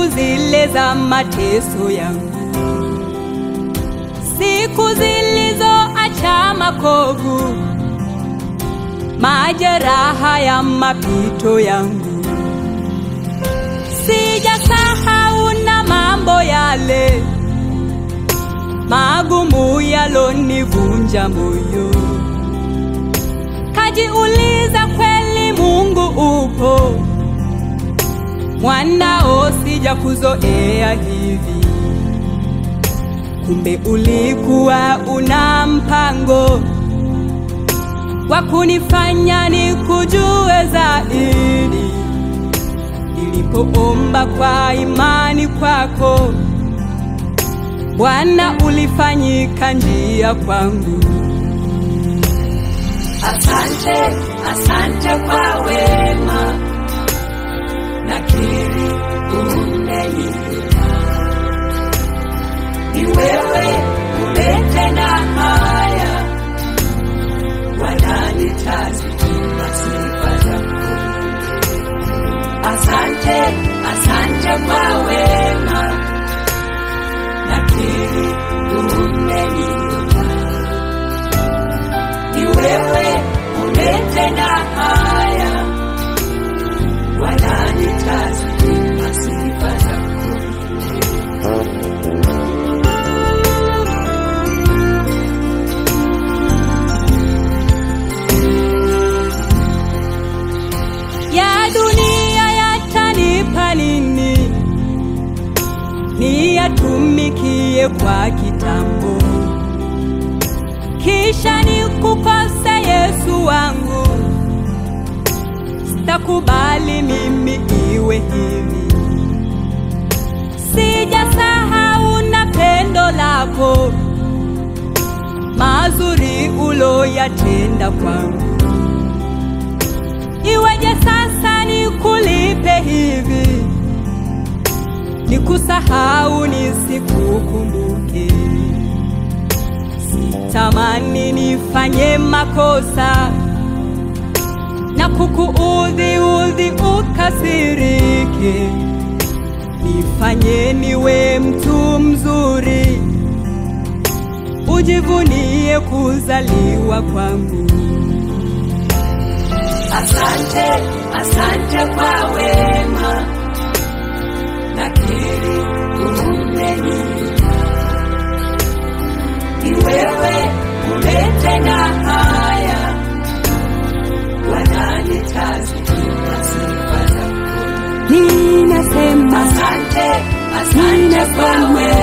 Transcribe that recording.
siku zile za mateso yangu, siku zilizoacha makovu, majeraha ya mapito yangu. Sijasahau na mambo yale magumu yalonivunja moyo. Kajiuliza, kweli Mungu upo? Mwanao sijakuzoea hivi. Kumbe ulikuwa una mpango wa kunifanya nikujue zaidi. Nilipoomba kwa imani kwako, Bwana, ulifanyika njia kwangu. Asante, asante kwa wema, nakiri umenilinda. Ni wewe umetenda haya, wananitazama sifa zako. Asante, asante kwa wema, nakiri umenilinda. Ni wewe umetenda haya, wananitazama sifa zako. Ya dunia yatanipa nini? Niyatumikie kwa kitambo, kisha nikukose Yesu wangu. Sitakubali mimi iwe hivi. Sijasahau na pendo lako, mazuri uloyatenda kwangu. Iweje sasa nikulipe hivi, nikusahau nisikukumbuke? Sitamani nifanye makosa na kukuudhi ukasirike. Nifanye niwe mtu mzuri, ujivunie kuzaliwa kwangu. Asante, asante kwa wema, nakiri umenilinda. Ni wewe umetenda haya, wananitazama sifa zako. Ninasema asante, asante kwa wema.